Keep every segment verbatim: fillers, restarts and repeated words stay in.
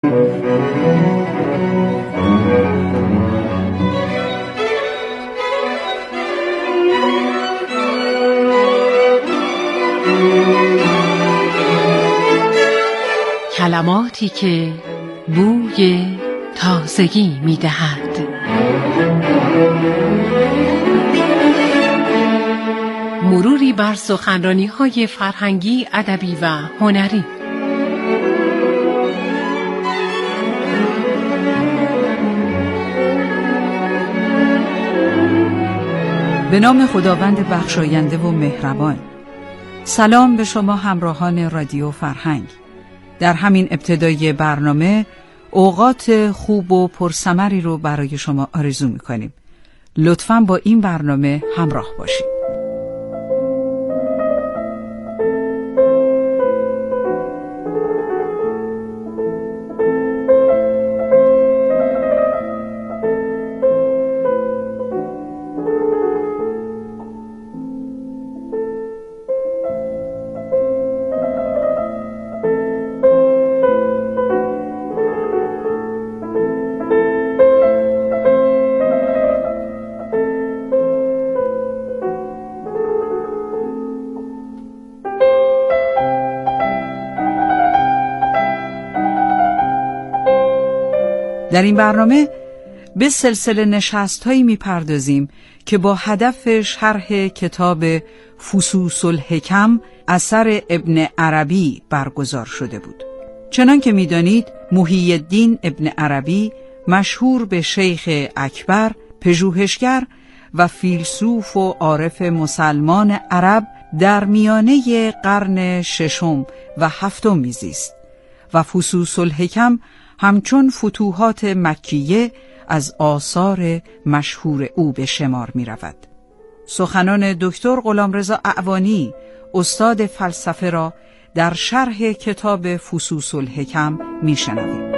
کلماتی که بوی تازگی می دهد. مروری بر سخنرانی‌های فرهنگی، ادبی و هنری. به نام خداوند بخشاینده و مهربان. سلام به شما همراهان رادیو فرهنگ. در همین ابتدای برنامه اوقات خوب و پرثمری رو برای شما آرزو می‌کنیم. لطفاً با این برنامه همراه باشید. در این برنامه به سلسله نشست‌هایی می‌پردازیم که با هدف شرح کتاب فصوص الحکم اثر ابن عربی برگزار شده بود. چنان که می‌دانید محی الدین ابن عربی مشهور به شیخ اکبر، پژوهشگر و فیلسوف و عارف مسلمان عرب در میانه قرن ششم و هفتم میزیست و فصوص الحکم همچون فتوحات مکیه از آثار مشهور او به شمار می رود. سخنان دکتر غلامرضا اعوانی استاد فلسفه را در شرح کتاب فصوص الحکم می شنویم.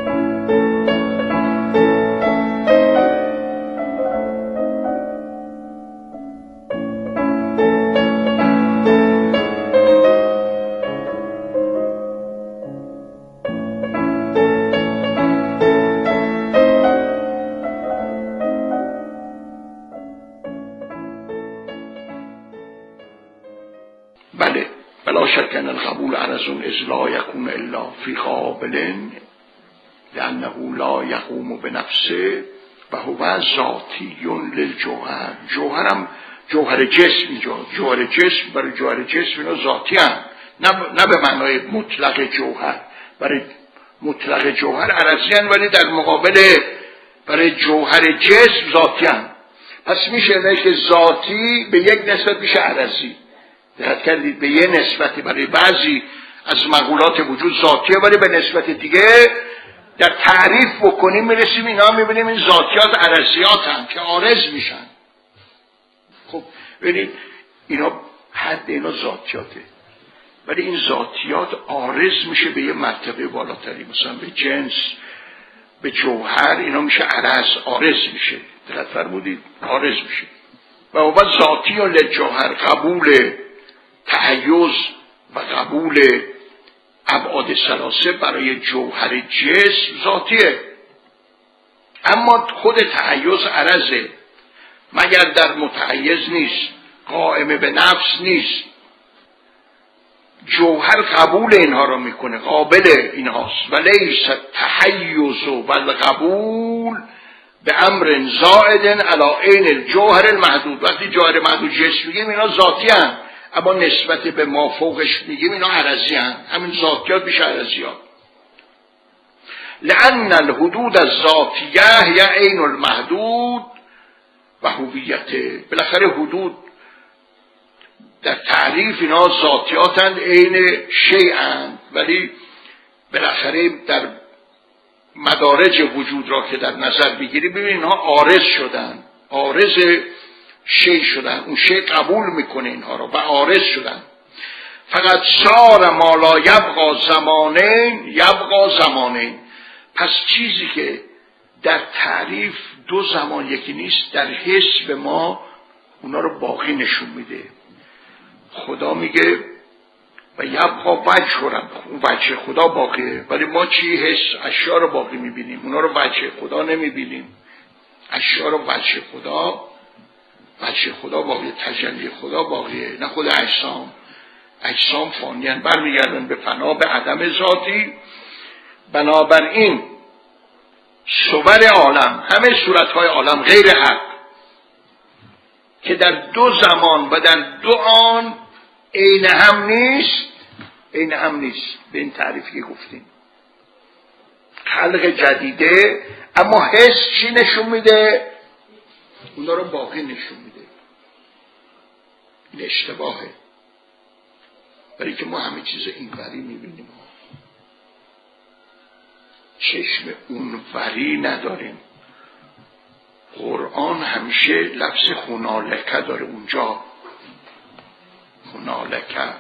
بله، بلا شک ان القبول عرض اذ لا یکون الا فی قابل لانه لا یقوم بنفسه و هو ذاتی للجوهر. جوهرم جوهر جسم، جوهر جسم برای جوهر جسم اینا ذاتی هم، نه به معنای مطلق جوهر. برای مطلق جوهر عرضی هم، ولی در مقابل برای جوهر جسم ذاتی هم. پس میشه نشه که ذاتی به یک نسبت میشه عرضی. دقت کردید به یه نسبتی برای بعضی از مقولات وجود ذاتیه، ولی به نسبت دیگه در تعریف بکنیم میرسیم اینا میبینیم این ذاتیات عرضیات هم که عارض میشن. خب ببینید اینا حد اینا ذاتیاته، ولی این ذاتیات عارض میشه به یه مرتبه بالاتری، مثلا به جنس، به جوهر، اینا میشه عرض، عارض میشه. دقت فرمودید عارض میشه. و اون ذاتی و للجوهر قبول تحیز و قبول ابعاد ثلاثه برای جوهر جسم ذاتیه، اما خود تحیز عرضه، مگر در متحیز نیست، قائم به نفس نیست. جوهر قبول اینها رو میکنه، قابل اینهاست. ولیس تحیز و القبول به امر زائد علی عین الجوهر المحدود. وقتی جوهر محدود جسم میگیم اینا ذاتی هم، اما نسبت به ما فوقش میگیم اینا عرضی هم. همین ذاتیات میشه عرضیات. لأن الحدود الذاتیه یا عین المحدود و هویته. بالاخره حدود در تعریف اینا ذاتیاتند، عین شیئند، ولی بالاخره در مدارج وجود را که در نظر بگیری ببین اینها عارض شدن، عارض شی شدن. اون شی قبول میکنه اینها را و عارض شدن. فقط صار ما لا یبقا زمانین یبقا زمانین. پس چیزی که در تعریف دو زمان یکی نیست، در حس به ما اونا رو باقی نشون میده. خدا میگه و یبقا وجه رب، اون وجه خدا باقیه. ولی ما چی؟ حس اشیا رو باقی میبینیم، اونا رو وجه خدا نمیبینیم. اشیا رو وجه خدا، وجه خدا باقیه، تجلی خدا باقیه، نه خود اجسام. اجسام فانیان، برمیگردن به فنا، به عدم ذاتی. بنابراین صور عالم، همه صورتهای عالم غیر حق که در دو زمان و در دو آن عین هم نیست، عین هم نیست به این تعریفی که گفتیم. خلق جدیده، اما حس چی نشون میده؟ اونا رو باقی نشون میده. این اشتباهه، برای که ما همه چیز اینوری میبینیم، چشم اونوری نداریم. قرآن همیشه لفظ هنالکه داره، اونجا هنالکه.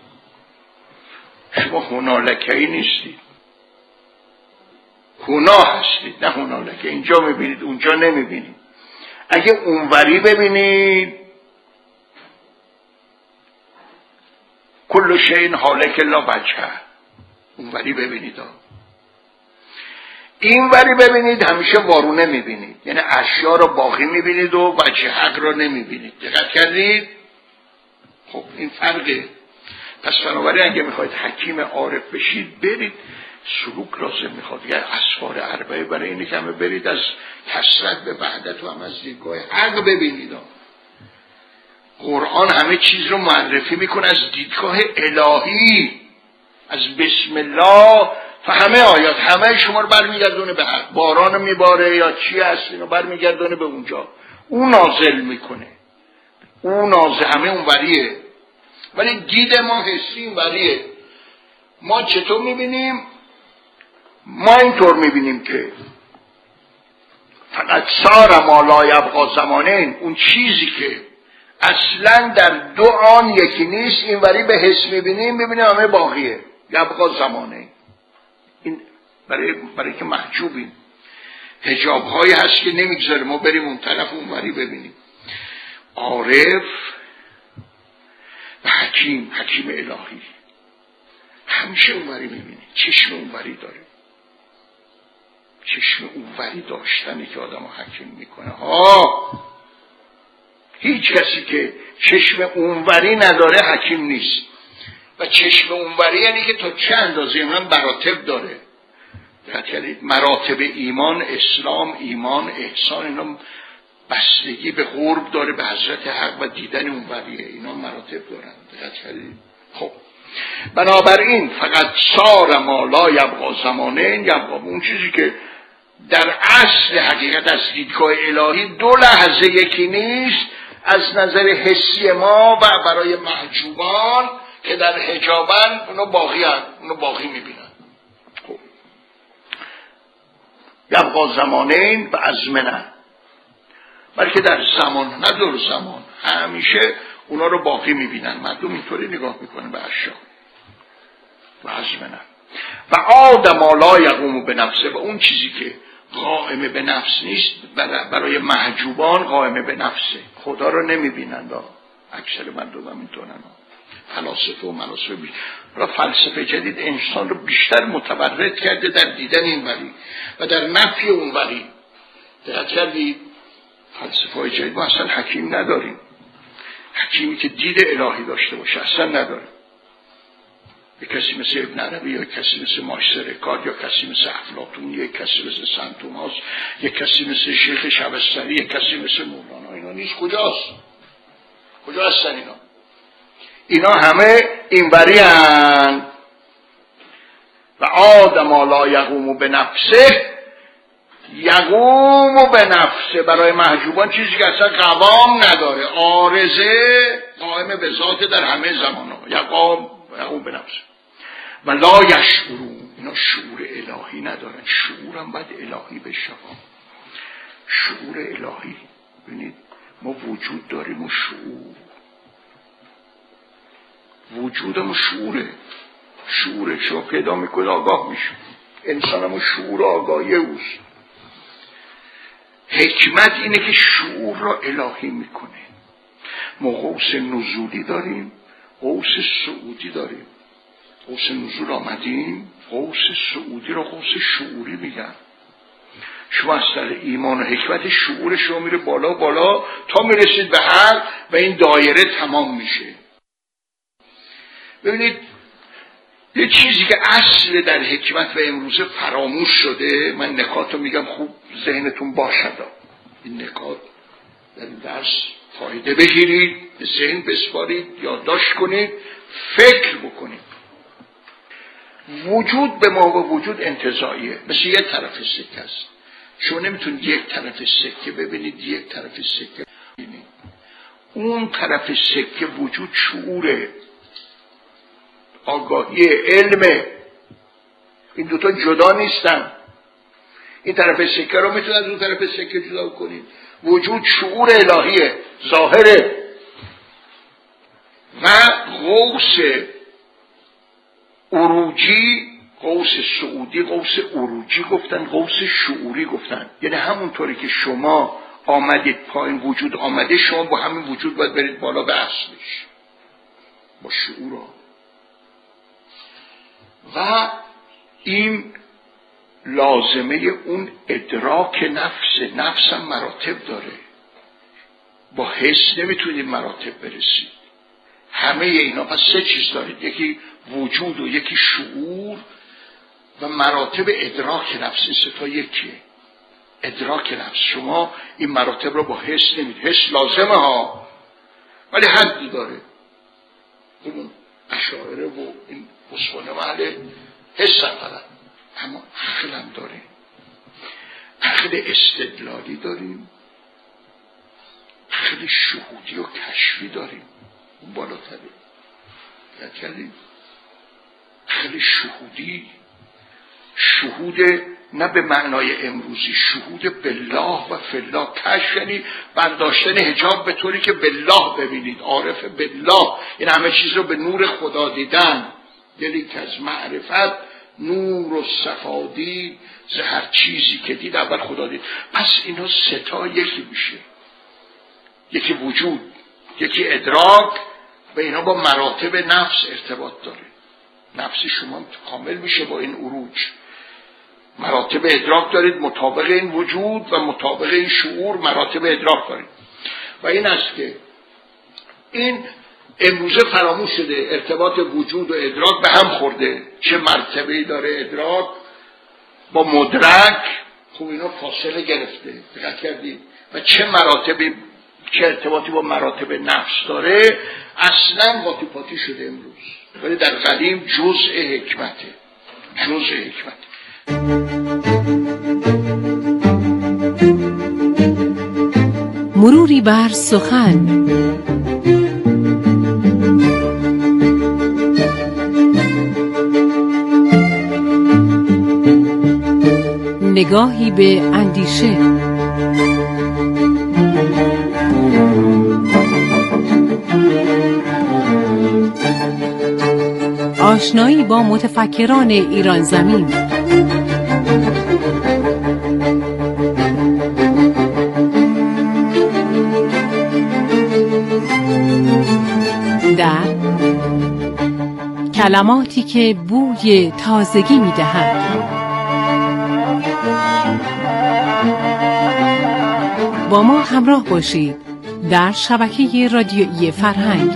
شما هنالکه ای نیستید، هنا هستید، نه هنالکه. اینجا میبینید، اونجا نمیبینید. اگه اونوری ببینید، کل شیء هالک الا وجهه، اونوری ببینید. اینوری ببینید همیشه وارونه میبینید، یعنی اشیا رو باقی میبینید و وجه حق رو نمیبینید. دقت کردید؟ خب این فرقه. پس بنابراین اگه میخواید حکیم عارف بشید، برید سلوک لازم میخواد، یعنی اسفار اربعه برای اینه که همه برید از کثرت به وحدت و هم از دیدگاه حق ببینید. قرآن همه چیز رو معرفی میکنه از دیدگاه الهی، از بسم الله. تا همه آیات همه شما رو برمیگردونه به حق. باران میباره یا چی هست، اینو برمیگردونه به اونجا. اون نازل میکنه، اون نازل همه اون وریه. ولی دید ما حسی اون وریه. ما چطور میبینیم؟ ما اینطور میبینیم که فقط سار ما لا یبقا زمانین، اون چیزی که اصلا در دو آن یکی نیست، این وری به حس میبینیم، میبینیم همه باقیه. یبقا زمانین، این برای برای که محجوبیم. حجاب هایی هست که نمیگذاره ما بریم اون طرف اون وری ببینیم. عارف و حکیم، حکیم الهی همیشه اون وری میبینه، چشم اون وری داره. چشم اون وری داشتنه که آدم حکیم میکنه. ها، هیچ کسی که چشم اون وری نداره حکیم نیست. و چشم اونوری یعنی که تا چه اندازه من مراتب داره. یعنی مراتب ایمان، اسلام، ایمان، احسان، اینا بستگی به قرب داره به حضرت حق و دیدن اونوریه. اینا مراتب دارن. خب بنابراین فقط سار ما لا یبقا زمانین، یبقا اون چیزی که در اصل حقیقت از دیدگاه الهی دو لحظه یکی نیست، از نظر حسی ما و برای محجوبان که در حجابن اونو باقی هن. اونو باقی میبینن. خب یبقا زمانین و ازمنه، بلکه در زمان، نه دور زمان، همیشه اونا رو باقی میبینن. مردم اینطوری نگاه میکنه به اشیا. و ازمنه و آدم لا یقوم به نفسه، و اون چیزی که قائم به نفس نیست برای محجوبان قائم به نفسه. خدا رو نمیبینن. اکثر مردم هم اینطورن. فلاسفه و ملاسفه بی... را فلسفه جدید انسان رو بیشتر متورط کرده در دیدن این ولی و در نفی اون ولی. دقت کردید؟ فلسفه های جدید ما اصلا حکیم نداریم. حکیمی که دید الهی داشته باشه اصلا نداریم. یک کسی مثل ابن عربی، یا کسی مثل مایسر کار، یا کسی مثل افلاطون، یک کسی مثل سنت توماس، یک کسی مثل شیخ شبستری، یک کسی مثل مولانا. اینا نیست. کجاست؟ کجا هستن اینا؟ اینا همه اینوری هستند. و آدم لا یقوم به نفسه، یقوم به نفسه برای محجوبان چیزی که اصلا قوام نداره، عارضه، قائم به ذات در همه زمان ها. یقوم یقوم به نفسه و لا یشعرون، اینا شعور الهی ندارن. شعورم باید الهی بشه. شعور الهی. ببینید ما وجود داریم و شعور، وجودم شعوره. شعوره شما پیدا میکنه آگاه میشه. انسانم شعور آگاهی اوست. حکمت اینه که شعور را الهی میکنه. ما قوس نزولی داریم، قوس صعودی داریم. قوس نزول آمدیم، قوس صعودی رو قوس شعوری میگن. شما از سر ایمان و حکمت شعور شما میره بالا بالا تا میرسید به حل و این دایره تمام میشه. ببینید یه چیزی که اصل در حکمت و امروزه فراموش شده، من نکات رو میگم خوب ذهنتون باشد، این نکات در این درس فایده بگیرید، به ذهن بسپارید، یادداشت کنید، فکر بکنید. وجود به ما و وجود انتزاعیه، مثل یک طرف سکه است. شما نمیتونید یک طرف سکه ببینید یک طرف سکه ببینید. اون طرف سکه وجود شعوره، آگاهی، علمه. این دوتا جدا نیستن. این طرف سکه رو میتونید از اون طرف سکه جدا کنید. وجود شعور الهیه، ظاهره. و قوس عروجی، قوس صعودی، قوس عروجی گفتن، قوس شعوری گفتن. یعنی همونطوری که شما آمدید پایین، وجود آمده، شما با همین وجود باید برید بالا به اصلش، با شعور. و این لازمه اون ادراک نفس. نفس هم مراتب داره، با حس نمیتونید مراتب برسید. همه اینا پس سه چیز دارید، یکی وجود و یکی شعور و مراتب ادراک نفس. این سه تا یکیه. ادراک نفس شما این مراتب رو با حس نمید. حس لازمه ها، ولی حدی داره. اون اشاعره و این اصول محل حس هم فقط، اما عقل هم داریم. عقل استدلالی داریم، عقل شهودی و کشفی داریم. اون بالاتره. یاد کردیم عقل شهودی، شهود نه به معنای امروزی، شهود بالله و فالله. کشف یعنی برداشتن حجاب به طوری که بالله ببینید، عارف بالله، این همه چیز رو به نور خدا دیدن. دلی که از معرفت نور و صفا دید، ز هر چیزی که دید اول خدا دید. پس اینا سه تا یکی میشه، یکی وجود، یکی ادراک، و اینا با مراتب نفس ارتباط داره. نفس شما کامل میشه با این عروج. مراتب ادراک دارید مطابق این وجود و مطابق این شعور مراتب ادراک دارید. و این است که این امروزه فراموش شده. ارتباط وجود و ادراک به هم خورده. چه مرتبه‌ای داره ادراک با مدرک؟ خب اینا فاصله گرفته، دقت کردید؟ و چه مراتبی، چه ارتباطی با مراتب نفس داره؟ اصلا قاطی پاتی شده امروز، ولی در قدیم جزء حکمته، جزء حکمته. مروری بر سخن. نگاهی به اندیشه. آشنایی با متفکران ایران زمین. در کلماتی که بوی تازگی می‌دهند. با ما همراه باشید در شبکه رادیویی فرهنگ.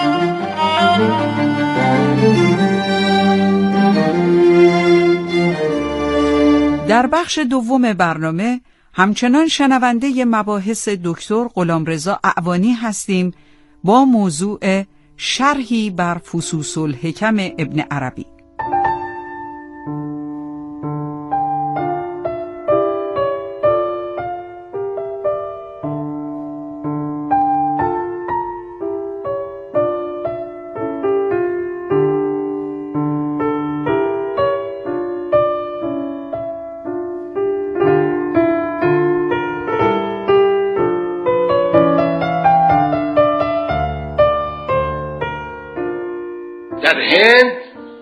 در بخش دوم برنامه همچنان شنونده مباحث دکتر غلامرضا اعوانی هستیم با موضوع شرحی بر فصوص الحکم ابن عربی. در هند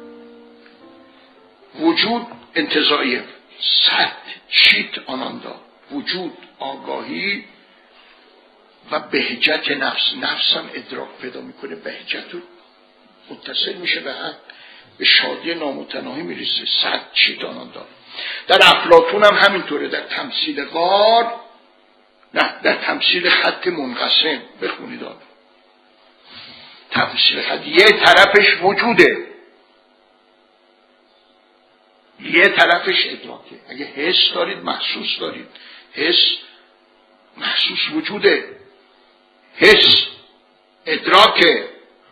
وجود انتزاعیه، ست چیت آناندا، وجود آگاهی و بهجت نفس. نفس هم ادراک پیدا میکنه، بهجت رو متصل میشه به هم. به شادی نامتناهی میرسه. صد چیت آن داره. در افلاطون هم همینطوره. در تمثیل غار، نه در تمثیل خط منقسم بخونید آن تمثیل خط، یه طرفش وجوده، یه طرفش ادراکه. اگه حس دارید محسوس دارید، حس محسوس وجوده، حس ادراکه،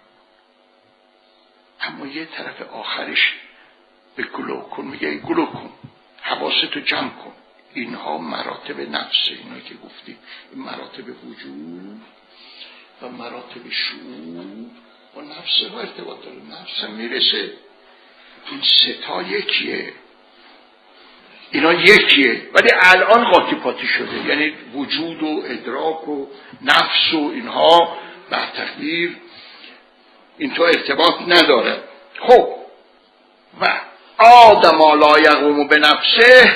اما یه طرف آخرش به گلو کن، میگه گلو کن، حواستو جمع کن. اینها مراتب نفسه، اینا که گفتیم، این مراتب وجود و مراتب شعور با نفس ها ارتباط داره. نفس میرسه، این ستا یکیه، اینا یکیه، ولی الان قاطی پاتی شده. یعنی وجود و ادراک و نفس و اینها بر تقدیر اینطور ارتباط نداره. خب و آدم لا یقوم به نفسه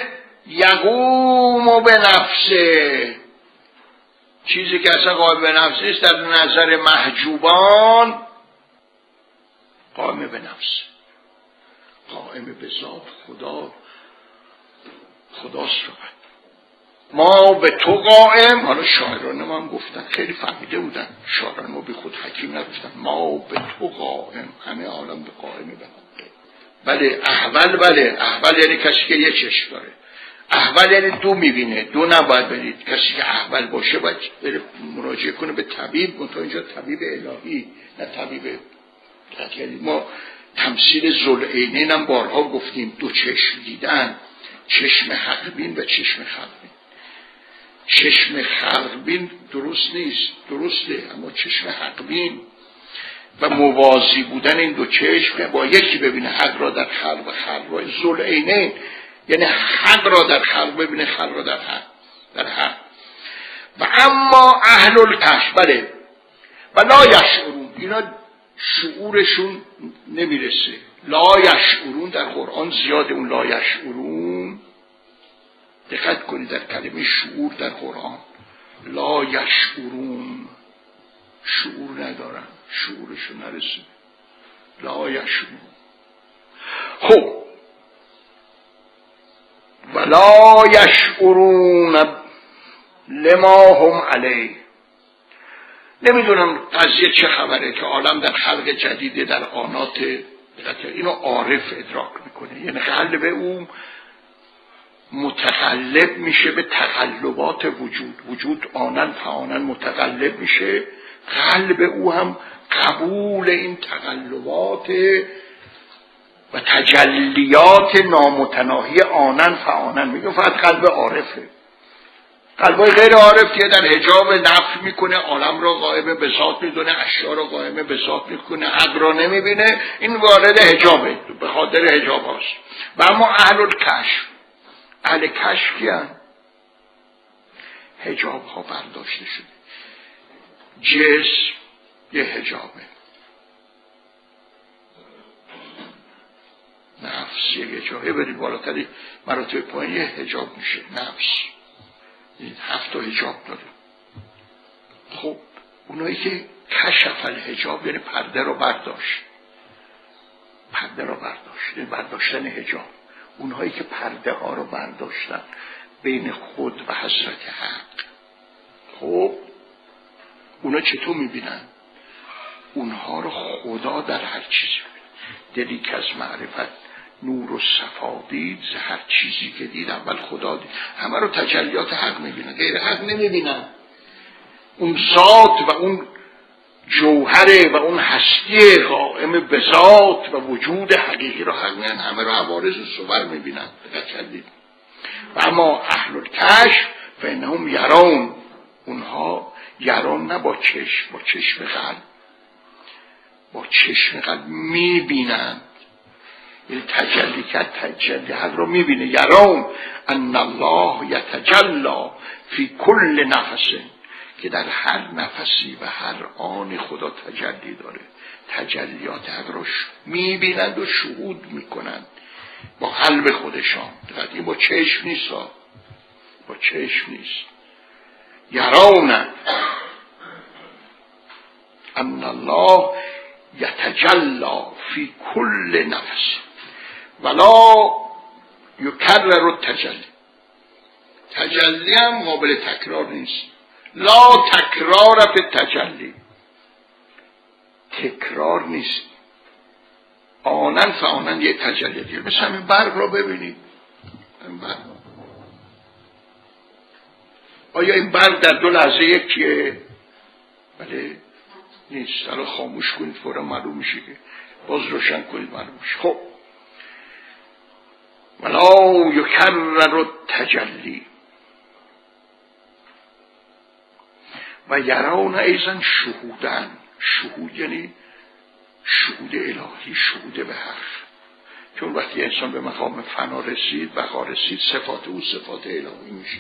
یقوم به نفسه، چیزی که اصلا قائم به نفس نیست در نظر محجوبان قائم به نفس، قائم به ذات خدا، خداست. رو ما به تو قائم، حالا شاعران ما هم گفتن، خیلی فهمیده بودن شاعران ما، بی خود حکیم نگفتن، ما به تو قائم، همه عالم به قائم به نفسه. بله احول، بله احول یعنی کسی که یه چشم داره، احول یعنی دو میبینه، دو نباید برید. کسی که احول باشه باید بره مراجعه کنه به طبیب، منتها اینجا طبیب الهی نه طبیب تکلی. ما تمثیل ذوالعینین هم بارها گفتیم، دو چشم دیدن، چشم حقبین و چشم خلقبین. چشم خلقبین درست نیست، درسته، اما چشم حقبین و موازی بودن این دو چشم، با یکی ببینه حق را در خلق و خلق را، ذوالعینین یعنی حق را در خلق ببینه، خلق را در حق، در حق. و اما اهل الکشف، بله، و لا یشعرون، اینا شعورشون نمیرسه. لا یشعرون در قرآن زیاده، اون لا یشعرون، دقت کنید در کلمه شعور در قرآن، لا یشعرون، شعور ندارن، شعورشون نرسه، لا یشعرون. خب ولا یشعرون لما هم علیه، نمیدونم قضیه چه خبره که عالم در خلق جدیده، در آنات، اینو عارف ادراک میکنه. یعنی قلب او متقلب میشه به تقلبات وجود، وجود آنن فآنن متقلب میشه، قلب او هم قبول این تقلبات و تجلیات نامتناهی آنن فآنن میگه. فقط قلب عارفه. قلبای غیر عارف که در حجاب نفی میکنه، عالم را قائم به ذات میدونه، اشیاء را قائم به ذات میکنه، حق را نمیبینه، این وارد حجابه، به خاطر حجاب هاست. و اما اهل الکشف، اهل کشف کیان؟ حجاب ها برداشته شده، جسم یه حجابه، نفس یه حجابه، برید بالاتری مراتب پایین یه حجاب میشه نفس، این هفت تا حجاب داره. خب اونایی که کشف الحجاب یعنی پرده رو برداشت، پرده رو برداشت یعنی برداشتن حجاب، اونهایی که پرده ها رو برداشتن بین خود و حضرت حق، خب اونا چطور میبینن؟ اونها رو خدا در هر چیزی میبینن. دلی که از معرفت نور و صفا دید، هر چیزی که دید اول خدا دید. همه رو تجلیات حق میبینن، غیر حق نمیبینن. اون ذات و اون جوهره و اون هستی قائم به ذات و وجود حقیقی رو حق میبینن، همه رو عوارض و صور میبینن. و اما اهل الکشف فانهم یرون، اونها یرون نه با چشم، با چشم قلب، با چشم قلب میبینن. یعنی تجلی کرد، تجلی حق رو میبینه. یرون ان الله یتجلی فی کل نفس، که در هر نفسی و هر آن خدا تجلی داره. تجلیات حق رو میبینند و شهود میکنند با قلب خودشان. این با چشم نیست، با چشم نیست. یرون ان الله یتجلا فی کل نفس ولا یکرر التجلی. تجلی هم قابل تکرار نیست. لا تکرار فی التجلی، تکرار نیست. آنن فآنن یه تجلی دیگه. مثل همین برق را ببینید، این برق آیا این برق در دو لحظه یکیه؟ بله نیست. الان خاموش کنید فورا معلوم میشه که، باز روشن کنید معلوم میشه. خب ولا یکرر التجلی و یرون ایضا شهودن. شهود یعنی شهود الهی، شهود به حق. چون وقتی انسان به مقام فنا رسید، بقا رسید، صفات او صفات الهی میشه.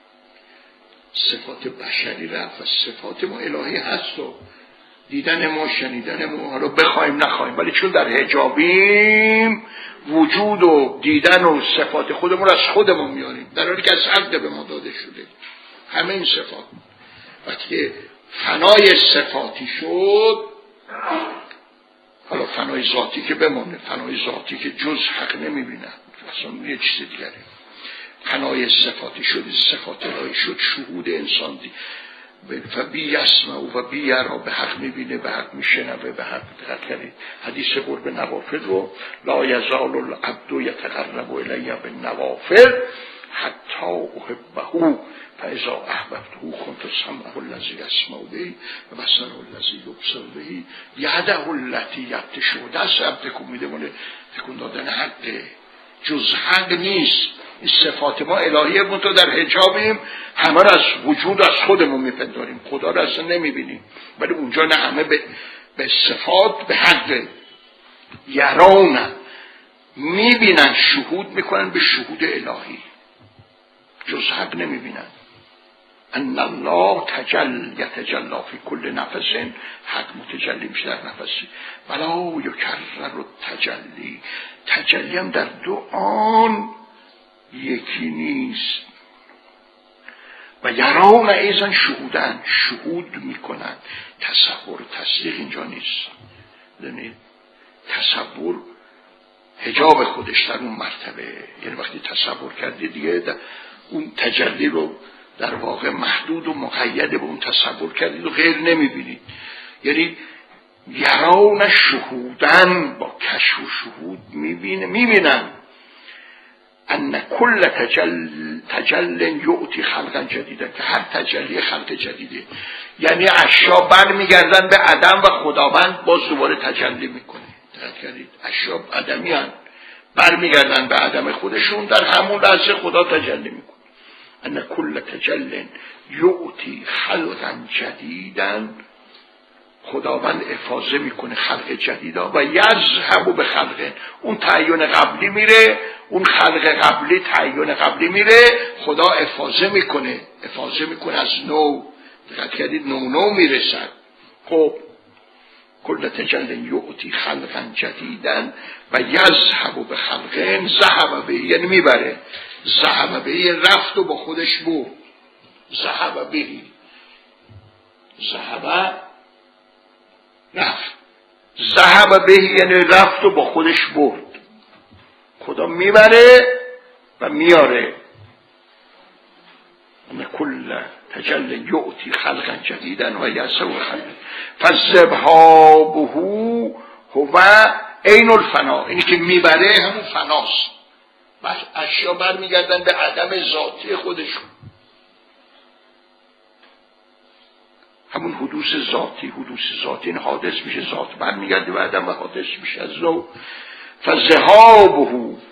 صفات بشری رفت و صفات ما الهی هست و دیدن ما، شنیدن ما، حالا بخوایم نخوایم، ولی چون در حجابیم وجود و دیدن و صفات خودمون از خودمون میاریم، در حالی که از حق به ما داده شده همه این صفات. وقتی فنای صفاتی شد، حالا فنای ذاتی که بمونه، فنای ذاتی که جز حق نمیبینن، اصلا یه چیز دیگره. فنای صفاتی شد، صفات الهی شد، شهود انسان دی و بی یسمع و بی یرا، به حق میبینه، به حق میشنوه، به حق دقت کنید. حدیث قرب نوافل رو لا یزال العبد یتقرب الی بالنوافل حتی احبه فاذا احببته كنت سمعه الذی یسمع به و بصره الذی یبصر به یده التي یبطش به. دست عبد کو میده، تکون دادن حقه، جز حق نیست. این صفات ما الهیه، من تو در حجابیم، همه را از وجود از خودمون میپنداریم، خدا را اصلا نمیبینیم، ولی اونجا نه، همه به, به صفات به حق. یرون میبینن، شهود میکنن به شهود الهی، جز حق نمیبینن. ان الله تجل یتجلا فی کل نفس، حق متجلی میشه در نفسی. ولا یکرر التجلی، تجلی هم در دو آن یکی نیست. و یرون ایضا شهودن، شهود میکنن. تصور تصدیق اینجا نیست. یعنی تصور حجاب خودش در اون مرتبه، یعنی وقتی تصور کردی دیگه اون تجلی رو در واقع محدود و مقید به اون تصور کردید و غیر نمیبینید. یعنی یرون شهودن، با کشف و شهود میبینه، میبینن ان کل تجل تجل یعطی خلقا جدیدا، که هر تجلی خلق جدیده. یعنی اشیا بر میگردن به عدم و خداوند باز دوباره تجلی میکنه. دقت کردید؟ اشیا عدمی هن، بر میگردن به عدم خودشون، در همون لحظه خدا تجلی میکنه. ان کل تجل یعطی خلقا جدیدا، خداوند افاضه میکنه خلق جدیدا و یذهب به خلق، اون تعین قبلی میره، اون خلق قبلی تعین قبلی میره، خدا افاضه میکنه، افاضه میکنه از نو. دقت کردید؟ نو نو میرسد. خب کل تجل یعطی خلقا جدیدا و یذهب به خلق، ذهب به یعنی میبره، ذهب به رفت و با خودش برد. ذهب به ذهب رفت، ذهب به یعنی رفت و با خودش برد. خدا میبره و میاره. ان کل تجل یعطی خلقا جدیدا و یذهب خلق فذهابه هو عین الفنا، اینی که میبره همون فناست. بس اشیا بر میگردن به عدم ذاتی خودشون، همون حدوث ذاتی. حدوث ذاتی این حادث میشه، ذات بر میگرده به عدم و حادث میشه از نو. فذهابه،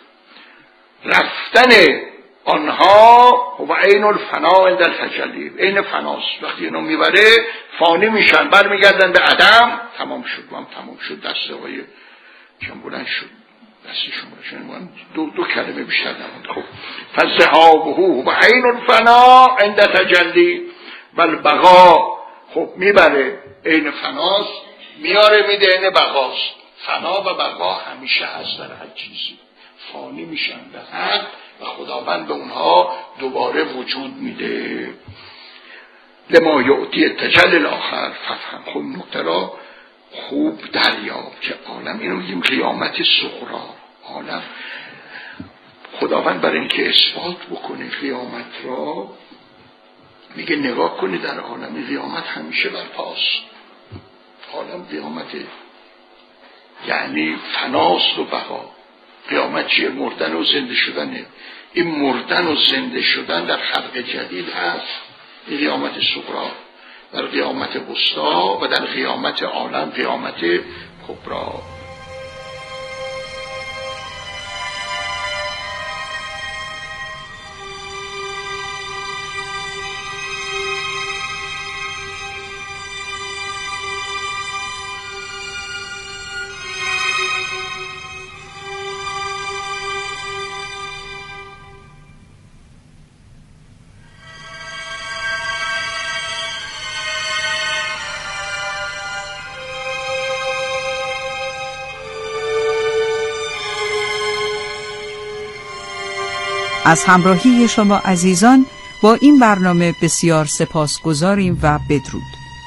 رفتن آنها، و عین الفنا عند التجلی، عین فناست. وقتی اینو میبره فانی میشن، بر میگردن به عدم. تمام شد، من تمام شد. دست آقای چون بلند شد، دستشون بلند شد، دو, دو کلمه بیشتر نموند. خب فذهابه و عین الفنا عند تجلی و البقا، خب میبره، عین فناست، میاره میده، عین بقاست. فنا و بقا همیشه هست در هر چیزی. فانی میشن به حق و خداوند به اونها دوباره وجود میده. لما یعطی تجلی الاخر ففهم. خب نکته را خوب دریاب که عالم، اینو میگیم قیامت صغری. عالم خداوند برای اینکه اثبات بکنه قیامت را میگه نگاه کنی در عالم قیامت همیشه برپاست. عالم قیامت یعنی فناست و بقا. قیامت چیه؟ مردن و زنده شدنه. این مردن و زنده شدن در خلق جدید هست، این قیامت صغری. در قیامت وسطی و در قیامت عالم قیامت کبری. از همراهی شما عزیزان با این برنامه بسیار سپاسگزاریم و بدرود.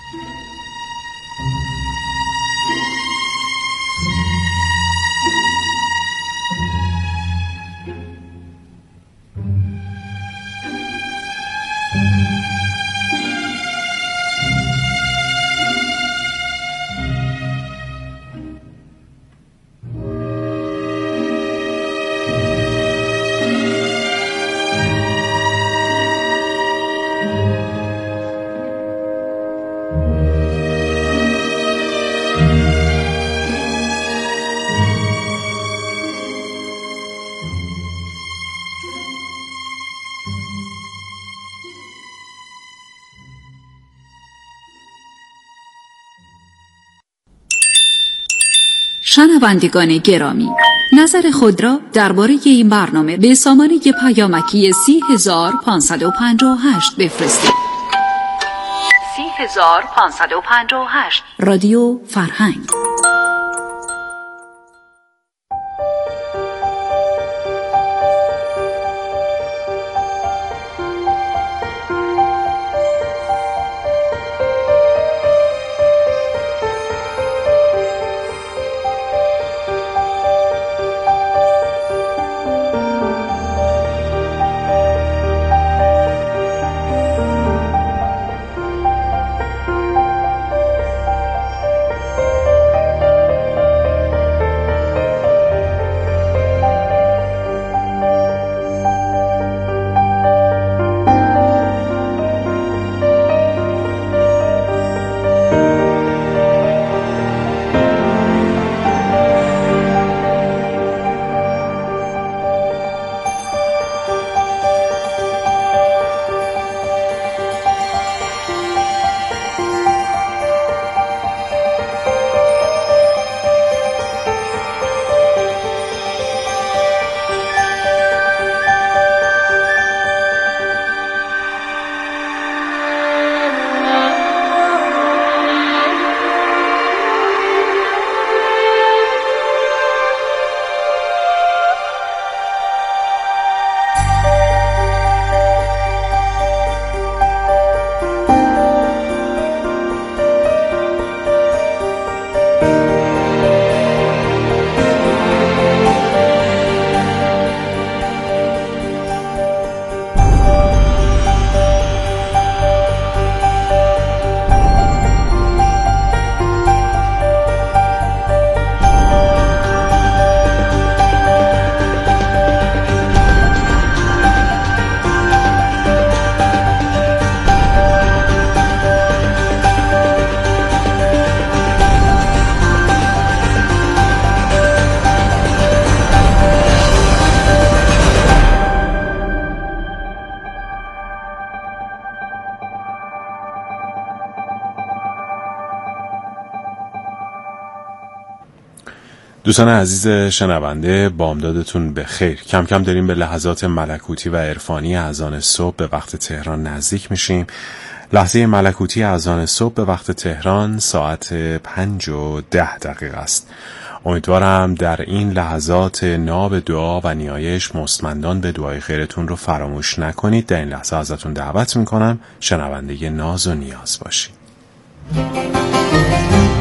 شنوندگان گرامی، نظر خود را درباره این برنامه به سامانه پیامکی سی هزار پانصد و پنجاه و هشت بفرستید. سی هزار پانصد و پنجاه و هشت رادیو فرهنگ. دوستان عزیز شنونده، بامدادتون به خیر. کم کم داریم به لحظات ملکوتی و عرفانی اذان صبح به وقت تهران نزدیک میشیم. لحظه ملکوتی اذان صبح به وقت تهران ساعت پنج و ده دقیقه است. امیدوارم در این لحظات ناب دعا و نیایش مستمندان به دعای خیرتون رو فراموش نکنید. در این لحظه ازتون دعوت میکنم شنونده ناز و نیاز باشید.